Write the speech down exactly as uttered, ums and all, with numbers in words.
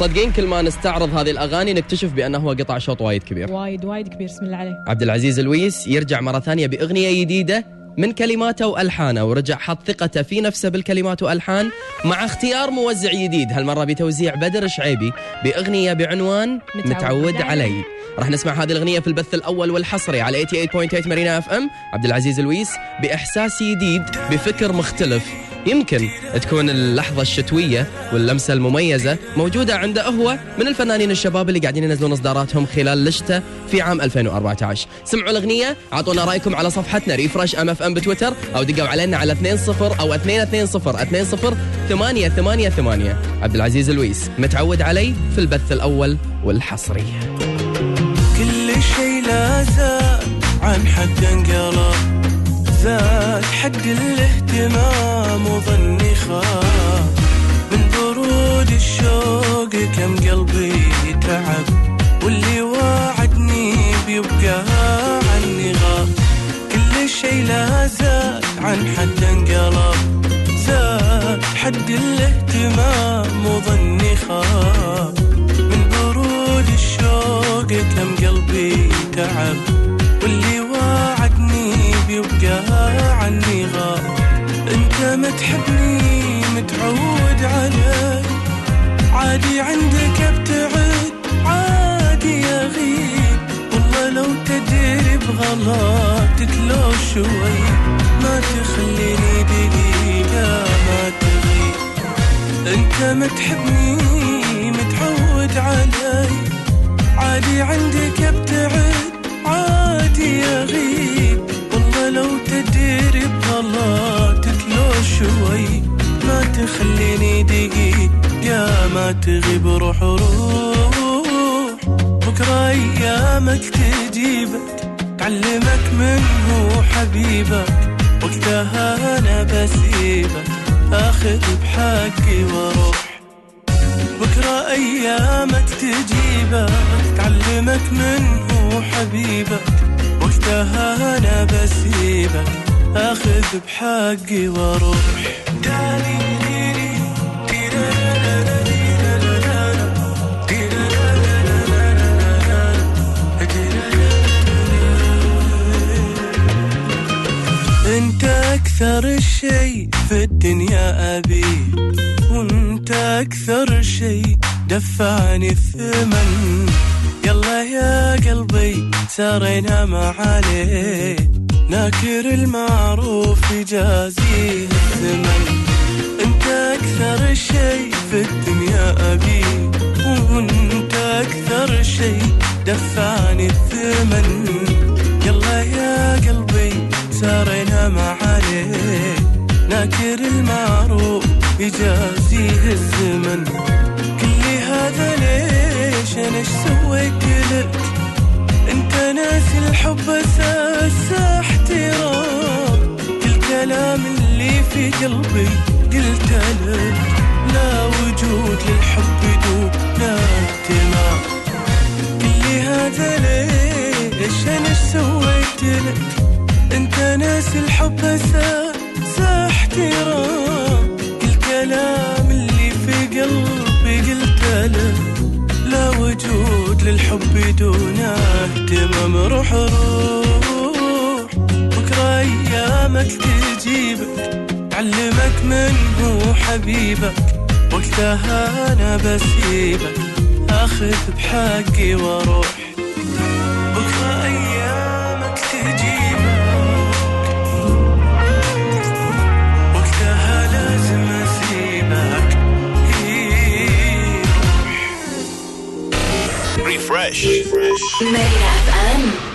تصدقين كل ما نستعرض هذه الأغاني نكتشف بأنه هو قطع شوط وايد كبير، وايد وايد كبير. بسم الله عليه. عبد العزيز الويس يرجع مرة ثانية بأغنية جديدة من كلماته وألحانه، ورجع حط ثقته في نفسه بالكلمات وألحان مع اختيار موزع جديد، هالمرة بتوزيع بدر شعيبي بأغنية بعنوان متعود, متعود علي. راح نسمع هذه الأغنية في البث الأول والحصري على ثمانية وثمانين فاصلة ثمانية مارينا اف ام. عبد العزيز الويس بإحساس جديد بفكر مختلف، يمكن تكون اللحظة الشتوية واللمسة المميزة موجودة عنده هو من الفنانين الشباب اللي قاعدين ينزلون إصداراتهم خلال الشتاء في عام ألفين وأربعة عشر. سمعوا الأغنية، عطونا رأيكم على صفحتنا ريفرش ام اف ام بتويتر، أو دقوا علينا على اثنين صفر أو اثنين اثنين صفر اثنين صفر ثمانية ثمانية ثمانية. عبد العزيز الويس متعود علي في البث الأول والحصري. كل شيء لا زال عن حد انقلب، زاد حد الاهتمام وظني خاف من برود الشوق، كم قلبي تعب واللي واعدني بيبقى عني غاب. كل شيء لا زاد عن حد انقلب، زاد حد الاهتمام وظني خاف من برود الشوق، كم قلبي تعب واللي واعدني بيبقى عني غاب. انت ما تحبني متعود علي، عادي عندك ابتعد عادي اغيب، والله لو تدري بغلطك لو شوي ما تخليني دقيقة ما تغيب. انت ما تحبني متعود علي، عادي عندك ابتعد عادي اغيب، والله لو تدري بغلطك لو شوي ما تخليني دقيقة ما تغيب. روح روح بكرة ايامك تجيبك، تعلمك منه حبيبك، وقتها انا بسيبك اخذ بحقي واروح. بكرة ايامك تجيبك، تعلمك منه حبيبك، وقتها انا بسيبك اخذ بحقي واروح. انت اكثر شيء في الدنيا ابي، وانت اكثر شيء دفعني الثمن. يلا يا قلبي سارينا ما عليه، ناكر المعروف يجازيه الزمن. انت اكثر شيء في الدنيا ابي، وانت اكثر شيء دفعني الثمن. يلا يا قلبي سارينا ما عليه، ناكر المعروف يجازيه الزمن. كل هذا ليش انا ايش سويت لك؟ انت ناسي الحب اساس احترام، كل كلام اللي في قلبي قلت لك، لا وجود للحب دون اهتمام. كل هذا ليش انا ايش سويت لك؟ انت ناسي الحب اساس احترام، كل كلام اللي في قلبي قلت لك، لا وجود للحب دون اهتمام. روح روح بكرة ايامك تجيبك، تعلمك منه حبيبك، وقتها انا بسيبك اخذ بحقي واروح. بكرة ايامك تجيبك، وقتها لازم اسيبك يروح. Refresh. Marina اف ام.